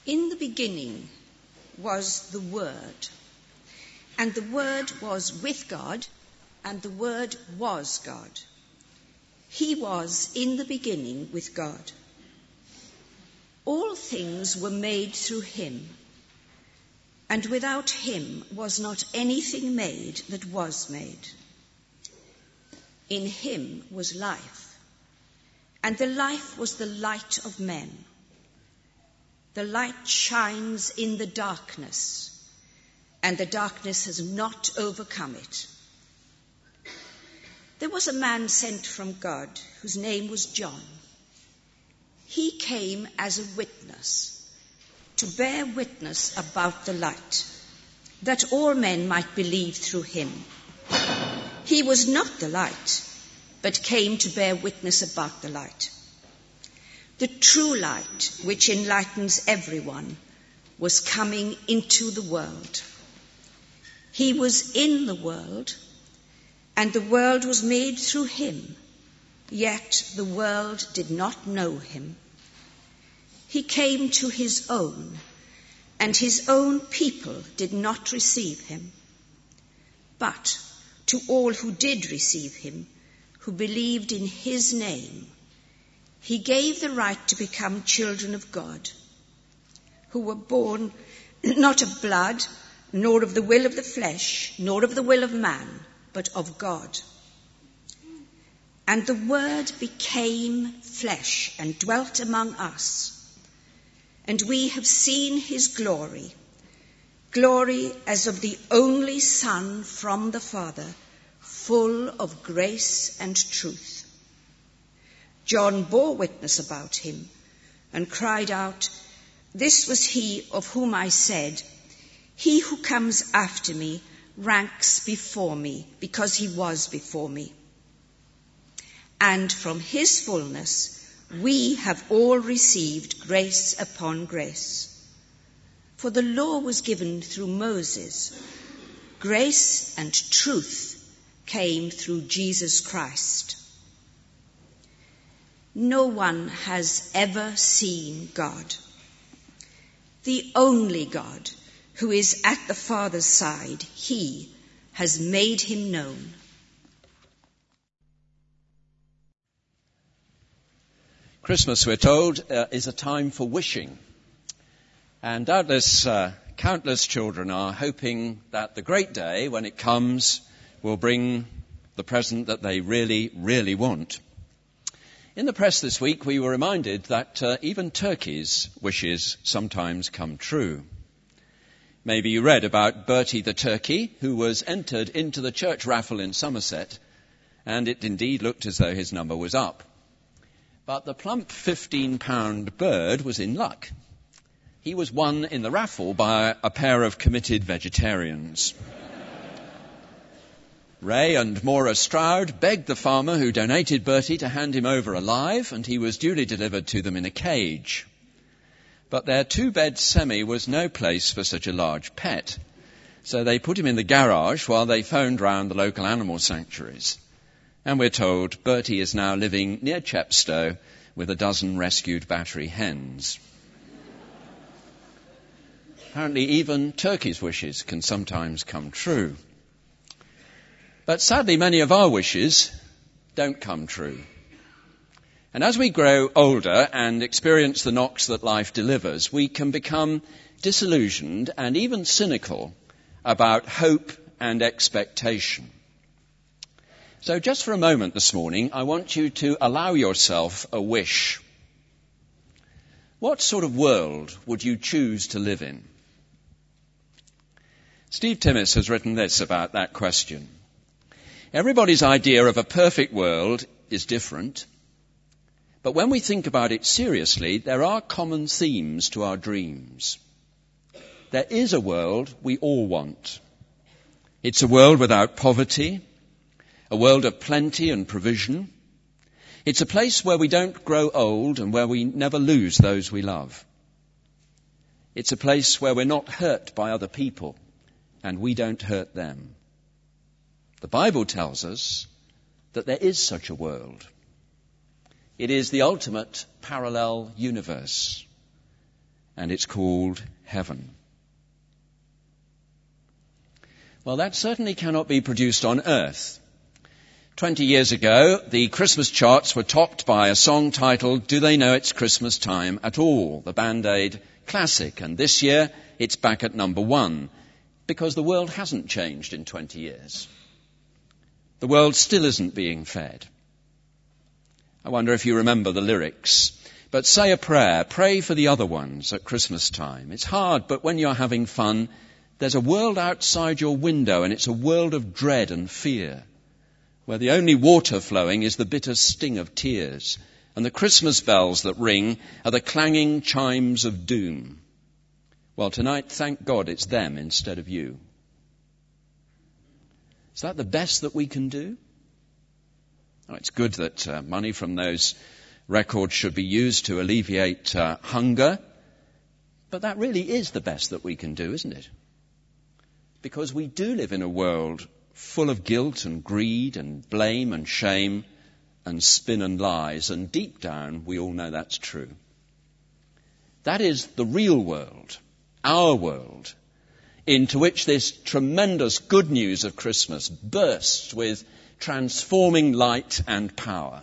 In the beginning was the Word, and the Word was with God, and the Word was God. He was in the beginning with God. All things were made through him, and without him was not anything made that was made. In him was life, and the life was the light of men. The light shines in the darkness, and the darkness has not overcome it. There was a man sent from God whose name was John. He came as a witness, to bear witness about the light, that all men might believe through him. He was not the light, but came to bear witness about the light. The true light, which enlightens everyone, was coming into the world. He was in the world, and the world was made through him, yet the world did not know him. He came to his own, and his own people did not receive him. But to all who did receive him, who believed in his name, he gave the right to become children of God, who were born not of blood, nor of the will of the flesh, nor of the will of man, but of God. And the Word became flesh and dwelt among us, and we have seen his glory, glory as of the only Son from the Father, full of grace and truth. John bore witness about him and cried out, "This was he of whom I said, 'He who comes after me ranks before me, because he was before me.' And from his fullness we have all received grace upon grace. For the law was given through Moses. Grace and truth came through Jesus Christ. No one has ever seen God. The only God, who is at the Father's side, he has made him known." Christmas, we're told, is a time for wishing. And doubtless countless children are hoping that the great day, when it comes, will bring the present that they really, really want. In the press this week, we were reminded that even turkeys' wishes sometimes come true. Maybe you read about Bertie the turkey, who was entered into the church raffle in Somerset, and it indeed looked as though his number was up. But the plump 15-pound bird was in luck. He was won in the raffle by a pair of committed vegetarians. Ray and Maura Stroud begged the farmer who donated Bertie to hand him over alive, and he was duly delivered to them in a cage. But their two-bed semi was no place for such a large pet, so they put him in the garage while they phoned round the local animal sanctuaries. And we're told Bertie is now living near Chepstow with a dozen rescued battery hens. Apparently even turkeys' wishes can sometimes come true. But sadly, many of our wishes don't come true. And as we grow older and experience the knocks that life delivers, we can become disillusioned and even cynical about hope and expectation. So just for a moment this morning, I want you to allow yourself a wish. What sort of world would you choose to live in? Steve Timmis has written this about that question. Everybody's idea of a perfect world is different, but when we think about it seriously, there are common themes to our dreams. There is a world we all want. It's a world without poverty, a world of plenty and provision. It's a place where we don't grow old and where we never lose those we love. It's a place where we're not hurt by other people and we don't hurt them. The Bible tells us that there is such a world. It is the ultimate parallel universe. and it's called heaven. Well, that certainly cannot be produced on earth. 20 years ago, the Christmas charts were topped by a song titled "Do They Know It's Christmas Time at All?" the Band-Aid classic. And this year, it's back at number 1, because the world hasn't changed in 20 years. The world still isn't being fed. I wonder if you remember the lyrics. But say a prayer, pray for the other ones at Christmas time. It's hard, but when you're having fun, there's a world outside your window, and it's a world of dread and fear, where the only water flowing is the bitter sting of tears, and the Christmas bells that ring are the clanging chimes of doom. Well, tonight, thank God it's them instead of you. Is that the best that we can do? Oh, it's good that money from those records should be used to alleviate hunger, but that really is the best that we can do, isn't it? Because we do live in a world full of guilt and greed and blame and shame and spin and lies, and deep down we all know that's true. That is the real world, our world, into which this tremendous good news of Christmas bursts with transforming light and power.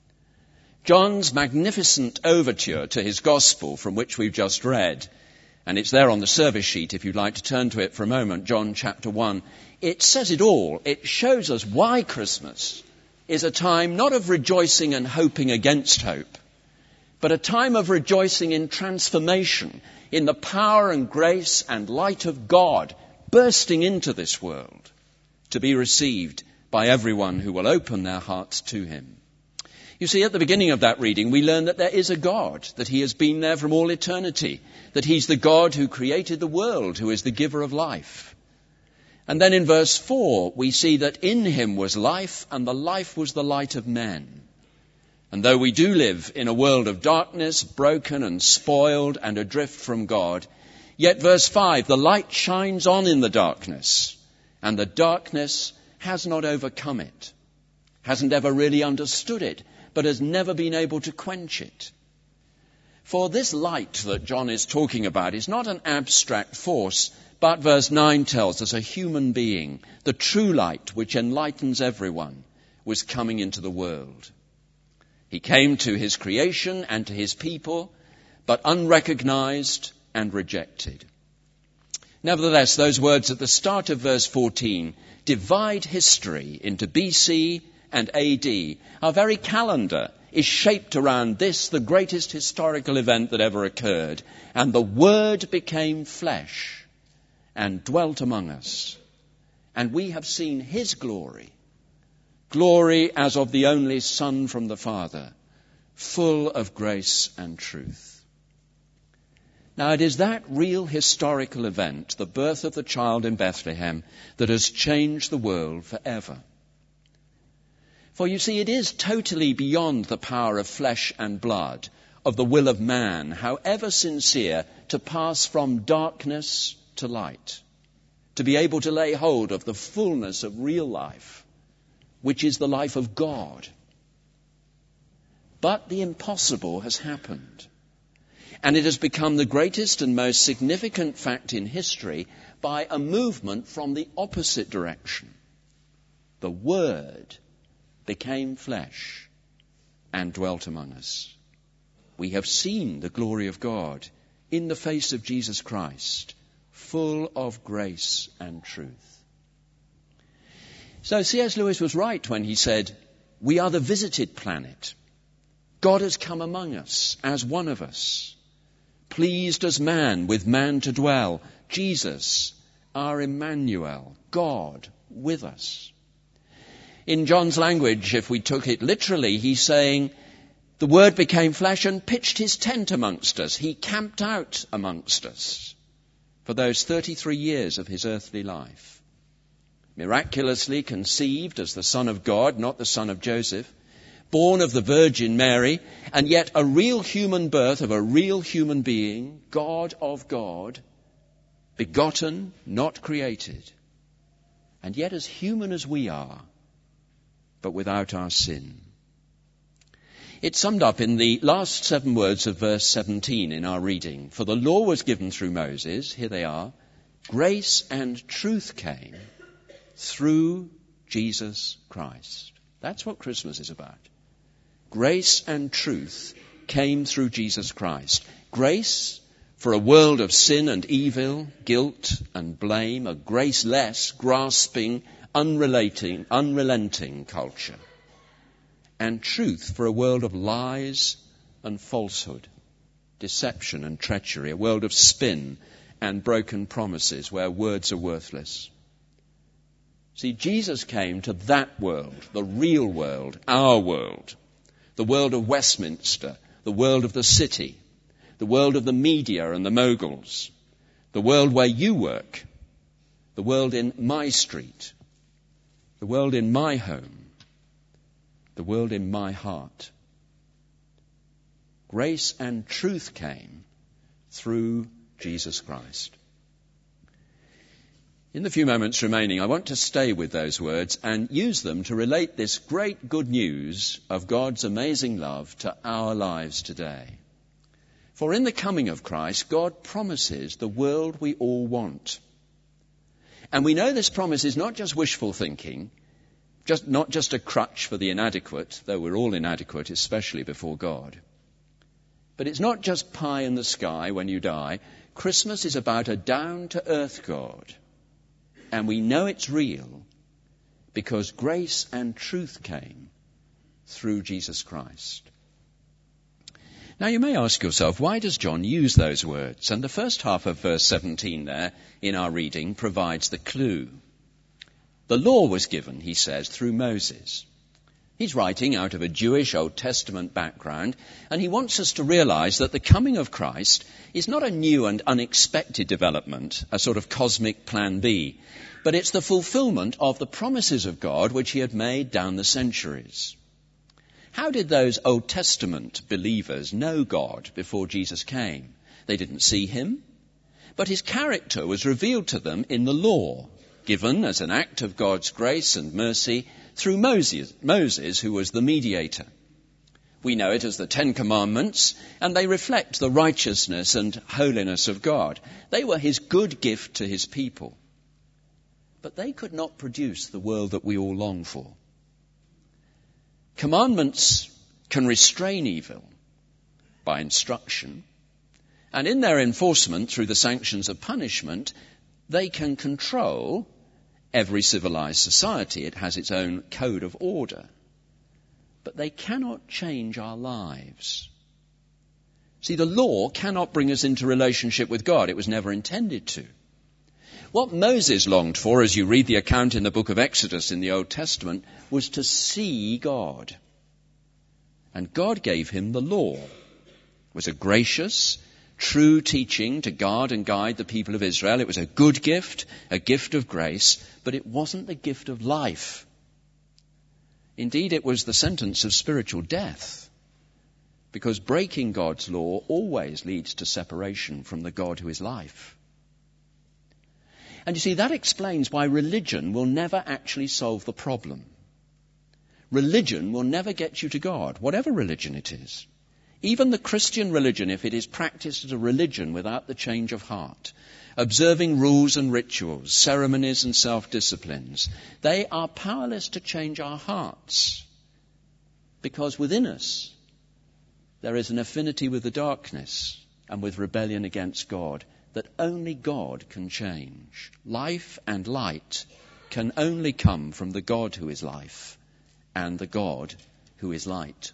John's magnificent overture to his gospel, from which we've just read, and it's there on the service sheet if you'd like to turn to it for a moment, John chapter 1, it says it all. It shows us why Christmas is a time not of rejoicing and hoping against hope, but a time of rejoicing in transformation, in the power and grace and light of God bursting into this world to be received by everyone who will open their hearts to him. You see, at the beginning of that reading, we learn that there is a God, that he has been there from all eternity, that he's the God who created the world, who is the giver of life. And then in verse 4, we see that in him was life, and the life was the light of men. And though we do live in a world of darkness, broken and spoiled and adrift from God, yet verse 5, the light shines on in the darkness, and the darkness has not overcome it, hasn't ever really understood it, but has never been able to quench it. For this light that John is talking about is not an abstract force, but verse 9 tells us a human being, the true light which enlightens everyone, was coming into the world. He came to his creation and to his people, but unrecognized and rejected. Nevertheless, those words at the start of verse 14 divide history into BC and AD. Our very calendar is shaped around this, the greatest historical event that ever occurred. And the Word became flesh and dwelt among us. And we have seen his glory, glory as of the only Son from the Father, full of grace and truth. Now, it is that real historical event, the birth of the child in Bethlehem, that has changed the world forever. For you see, it is totally beyond the power of flesh and blood, of the will of man, however sincere, to pass from darkness to light, to be able to lay hold of the fullness of real life, which is the life of God. But the impossible has happened, and it has become the greatest and most significant fact in history by a movement from the opposite direction. The Word became flesh and dwelt among us. We have seen the glory of God in the face of Jesus Christ, full of grace and truth. So C.S. Lewis was right when he said, we are the visited planet. God has come among us as one of us, pleased as man with man to dwell. Jesus, our Emmanuel, God with us. In John's language, if we took it literally, he's saying, the Word became flesh and pitched his tent amongst us. He camped out amongst us for those 33 years of his earthly life. Miraculously conceived as the Son of God, not the son of Joseph, born of the Virgin Mary, and yet a real human birth of a real human being, God of God, begotten, not created, and yet as human as we are, but without our sin. It's summed up in the last 7 words of verse 17 in our reading. For the law was given through Moses, here they are, grace and truth came through Jesus Christ. That's what Christmas is about. Grace and truth came through Jesus Christ. Grace for a world of sin and evil, guilt and blame, a graceless, grasping, unrelenting culture. And truth for a world of lies and falsehood, deception and treachery, a world of spin and broken promises where words are worthless. See, Jesus came to that world, the real world, our world, the world of Westminster, the world of the city, the world of the media and the moguls, the world where you work, the world in my street, the world in my home, the world in my heart. Grace and truth came through Jesus Christ. In the few moments remaining, I want to stay with those words and use them to relate this great good news of God's amazing love to our lives today. For in the coming of Christ, God promises the world we all want. And we know this promise is not just wishful thinking, not just a crutch for the inadequate, though we're all inadequate, especially before God. But it's not just pie in the sky when you die. Christmas is about a down-to-earth God. And we know it's real because grace and truth came through Jesus Christ. Now you may ask yourself, why does John use those words? And the first half of verse 17 there in our reading provides the clue. The law was given, he says, through Moses. He's writing out of a Jewish Old Testament background, and he wants us to realize that the coming of Christ is not a new and unexpected development, a sort of cosmic plan B, but it's the fulfillment of the promises of God which he had made down the centuries. How did those Old Testament believers know God before Jesus came? They didn't see him, but his character was revealed to them in the law, given as an act of God's grace and mercy through Moses, who was the mediator. We know it as the 10 Commandments, and they reflect the righteousness and holiness of God. They were his good gift to his people. But they could not produce the world that we all long for. Commandments can restrain evil by instruction, and in their enforcement through the sanctions of punishment, they can control every civilized society. It has its own code of order. But they cannot change our lives. See, the law cannot bring us into relationship with God. It was never intended to. What Moses longed for, as you read the account in the book of Exodus in the Old Testament, was to see God. And God gave him the law. It was a gracious, true teaching to guard and guide the people of Israel. It was a good gift, a gift of grace, but it wasn't the gift of life. Indeed, it was the sentence of spiritual death, because breaking God's law always leads to separation from the God who is life. And you see, that explains why religion will never actually solve the problem. Religion will never get you to God, whatever religion it is. Even the Christian religion, if it is practiced as a religion without the change of heart, observing rules and rituals, ceremonies and self-disciplines, they are powerless to change our hearts. Because within us, there is an affinity with the darkness and with rebellion against God that only God can change. Life and light can only come from the God who is life and the God who is light.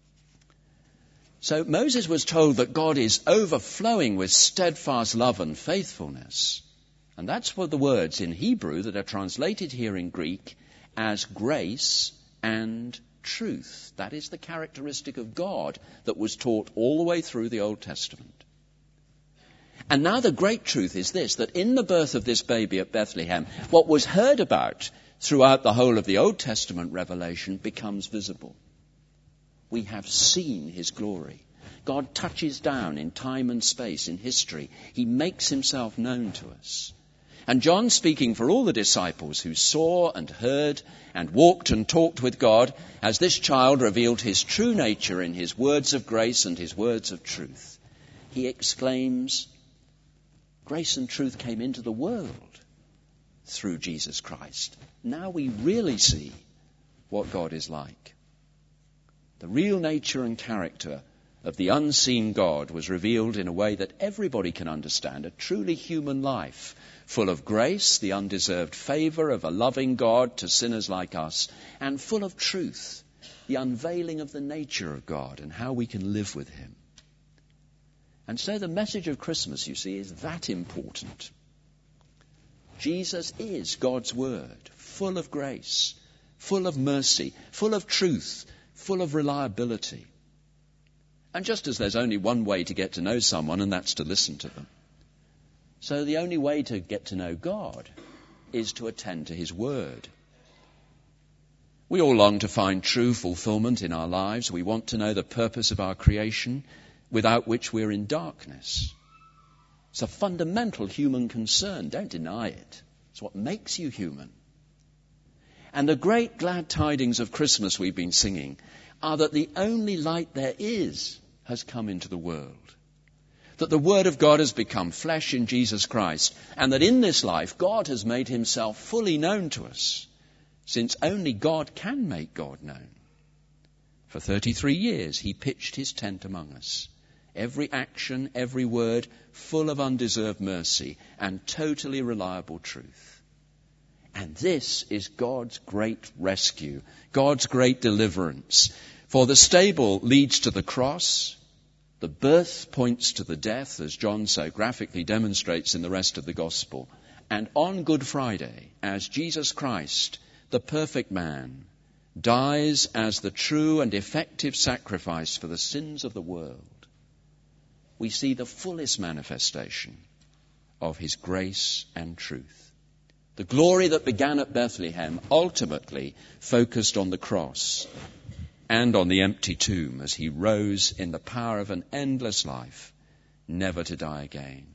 So Moses was told that God is overflowing with steadfast love and faithfulness. And that's what the words in Hebrew that are translated here in Greek as grace and truth. That is the characteristic of God that was taught all the way through the Old Testament. And now the great truth is this, that in the birth of this baby at Bethlehem, what was heard about throughout the whole of the Old Testament revelation becomes visible. We have seen his glory. God touches down in time and space, in history. He makes himself known to us. And John, speaking for all the disciples who saw and heard and walked and talked with God, as this child revealed his true nature in his words of grace and his words of truth, he exclaims, grace and truth came into the world through Jesus Christ. Now we really see what God is like. The real nature and character of the unseen God was revealed in a way that everybody can understand, a truly human life, full of grace, the undeserved favor of a loving God to sinners like us, and full of truth, the unveiling of the nature of God and how we can live with him. And so the message of Christmas, you see, is that important. Jesus is God's word, full of grace, full of mercy, full of truth, full of reliability. And just as there's only one way to get to know someone, and that's to listen to them, so the only way to get to know God is to attend to his word. We all long to find true fulfillment in our lives. We want to know the purpose of our creation, without which we're in darkness. It's a fundamental human concern. Don't deny it. It's what makes you human. And the great glad tidings of Christmas we've been singing are that the only light there is has come into the world. That the Word of God has become flesh in Jesus Christ, and that in this life God has made himself fully known to us, since only God can make God known. For 33 years he pitched his tent among us. Every action, every word, full of undeserved mercy and totally reliable truth. And this is God's great rescue, God's great deliverance. For the stable leads to the cross, the birth points to the death, as John so graphically demonstrates in the rest of the Gospel. And on Good Friday, as Jesus Christ, the perfect man, dies as the true and effective sacrifice for the sins of the world, we see the fullest manifestation of his grace and truth. The glory that began at Bethlehem ultimately focused on the cross and on the empty tomb as he rose in the power of an endless life, never to die again.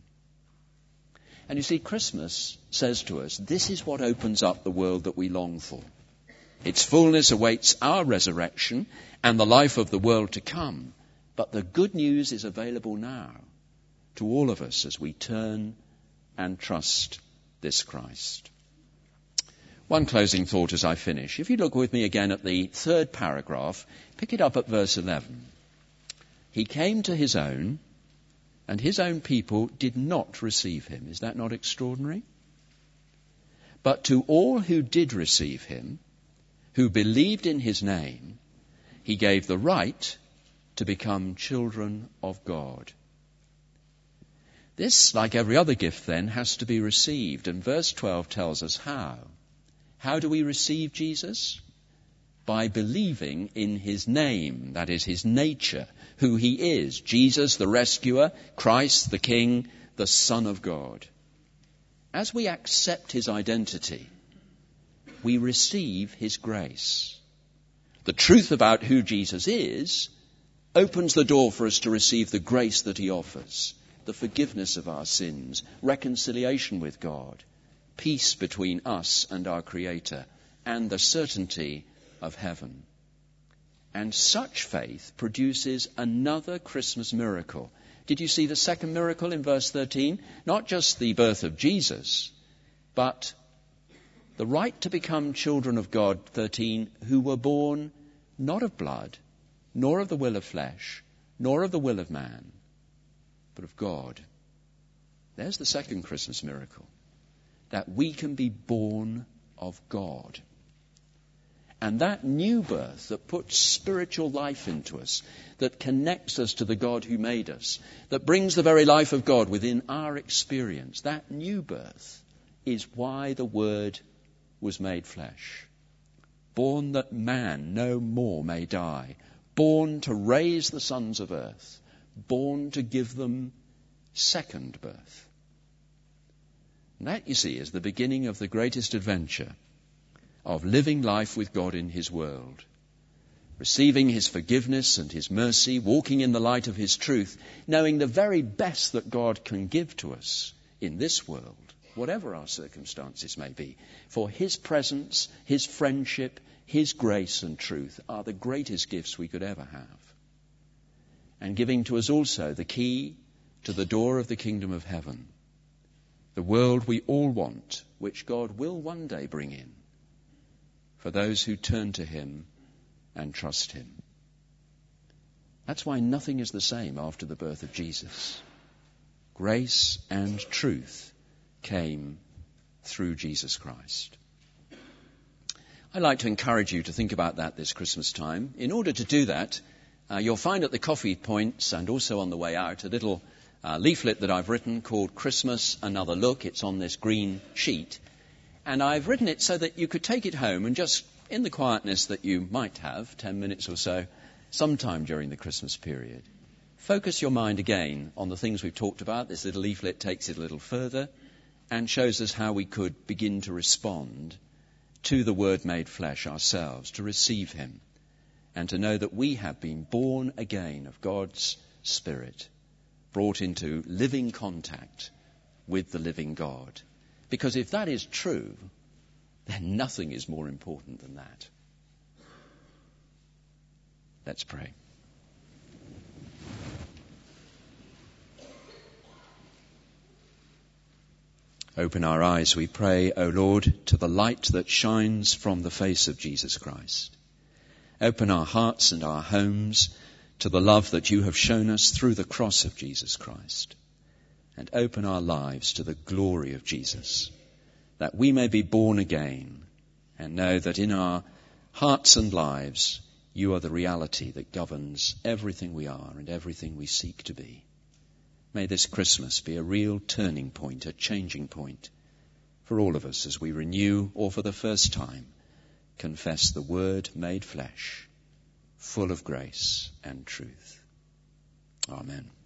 And you see, Christmas says to us, this is what opens up the world that we long for. Its fullness awaits our resurrection and the life of the world to come. But the good news is available now to all of us as we turn and trust this Christ. One closing thought as I finish. If you look with me again at the third paragraph, pick it up at verse 11. He came to his own, and his own people did not receive him. Is that not extraordinary? But to all who did receive him, who believed in his name, he gave the right to become children of God. This, like every other gift then, has to be received. And verse 12 tells us how. How do we receive Jesus? By believing in his name, that is his nature, who he is. Jesus, the rescuer, Christ, the King, the Son of God. As we accept his identity, we receive his grace. The truth about who Jesus is opens the door for us to receive the grace that he offers, the forgiveness of our sins, reconciliation with God, peace between us and our Creator, and the certainty of heaven. And such faith produces another Christmas miracle. Did you see the second miracle in verse 13? Not just the birth of Jesus, but the right to become children of God, 13, who were born not of blood, nor of the will of flesh, nor of the will of man, but of God. There's the second Christmas miracle, that we can be born of God. And that new birth that puts spiritual life into us, that connects us to the God who made us, that brings the very life of God within our experience, that new birth is why the Word was made flesh. Born that man no more may die, born to raise the sons of earth, born to give them second birth. And that, you see, is the beginning of the greatest adventure of living life with God in his world, receiving his forgiveness and his mercy, walking in the light of his truth, knowing the very best that God can give to us in this world whatever our circumstances may be. For his presence, his friendship, his grace and truth are the greatest gifts we could ever have. And giving to us also the key to the door of the kingdom of heaven, the world we all want, which God will one day bring in for those who turn to him and trust him. That's why nothing is the same after the birth of Jesus. Grace and truth came through Jesus Christ. I'd like to encourage you to think about that this Christmas time. In order to do that, you'll find at the coffee points and also on the way out a little leaflet that I've written called Christmas Another Look. It's on this green sheet. And I've written it so that you could take it home and just, in the quietness that you might have, 10 minutes or so, sometime during the Christmas period, focus your mind again on the things we've talked about. This little leaflet takes it a little further and shows us how we could begin to respond to the Word made flesh ourselves, to receive him, and to know that we have been born again of God's Spirit, brought into living contact with the living God. Because if that is true, then nothing is more important than that. Let's pray. Open our eyes, we pray, O Lord, to the light that shines from the face of Jesus Christ. Open our hearts and our homes to the love that you have shown us through the cross of Jesus Christ. And open our lives to the glory of Jesus, that we may be born again and know that in our hearts and lives you are the reality that governs everything we are and everything we seek to be. May this Christmas be a real turning point, a changing point for all of us as we renew, or for the first time, confess the Word made flesh, full of grace and truth. Amen.